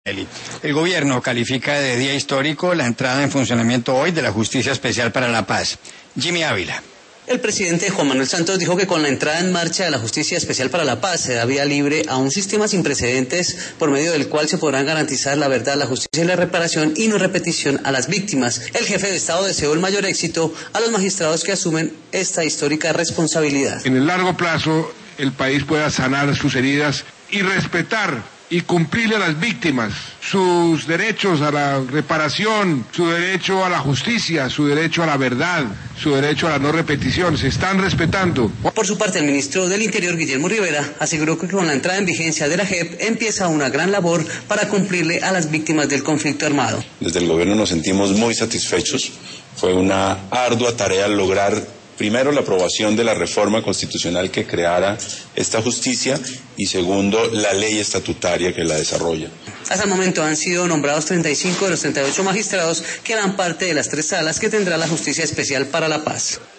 El gobierno califica de día histórico la entrada en funcionamiento hoy de la Justicia Especial para la Paz. Jimmy Ávila. El presidente Juan Manuel Santos dijo que con la entrada en marcha de la Justicia Especial para la Paz se da vía libre a un sistema sin precedentes por medio del cual se podrán garantizar la verdad, la justicia y la reparación y no repetición a las víctimas. El jefe de Estado deseó el mayor éxito a los magistrados que asumen esta histórica responsabilidad. En el largo plazo el país pueda sanar sus heridas y respetar y cumplirle a las víctimas sus derechos a la reparación, su derecho a la justicia, su derecho a la verdad, su derecho a la no repetición. Se están respetando. Por su parte, el ministro del Interior, Guillermo Rivera, aseguró que con la entrada en vigencia de la JEP empieza una gran labor para cumplirle a las víctimas del conflicto armado. Desde el gobierno nos sentimos muy satisfechos. Fue una ardua tarea lograr primero, la aprobación de la reforma constitucional que creara esta justicia y segundo, la ley estatutaria que la desarrolla. Hasta el momento han sido nombrados 35 de los 38 magistrados que harán parte de las 3 salas que tendrá la Justicia Especial para la Paz.